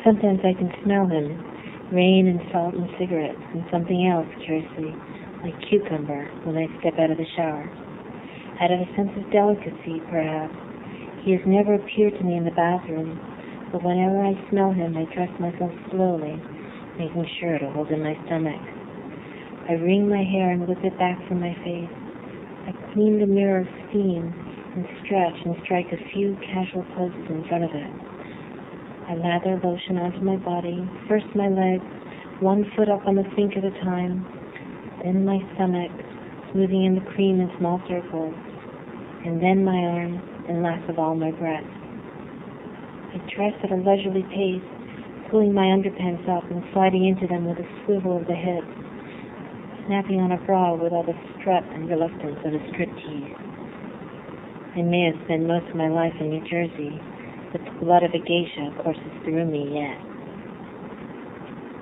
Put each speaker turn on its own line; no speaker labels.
Sometimes I can smell him, rain and salt and cigarettes, and something else, curiously, like cucumber, when I step out of the shower. Out of a sense of delicacy, perhaps. He has never appeared to me in the bathroom, but whenever I smell him, I dress myself slowly, making sure to hold in my stomach. I wring my hair and whip it back from my face. I clean the mirror of steam and stretch and strike a few casual poses in front of it. I lather lotion onto my body, first my legs, one foot up on the sink at a time, then my stomach, smoothing in the cream in small circles, and then my arms, and last of all my breasts. I dress at a leisurely pace, pulling my underpants up and sliding into them with a swivel of the hips, snapping on a bra with all the strut and reluctance of a striptease. I may have spent most of my life in New Jersey, but the blood of a geisha courses through me yet.